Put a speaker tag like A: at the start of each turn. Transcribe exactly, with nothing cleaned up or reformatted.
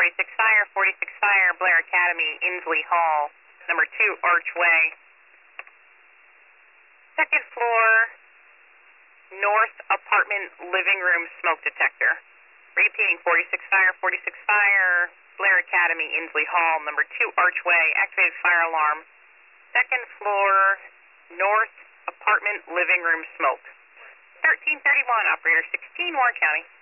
A: forty-six Fire, forty-six Fire, Blair Academy, Inslee Hall, number two Archway. Second floor, north apartment living room smoke detector. Repeating, forty-six Fire, forty-six Fire, Blair Academy, Inslee Hall, number two Archway, activated fire alarm. Second floor, north apartment living room smoke. thirteen thirty-one, operator sixteen, Warren County.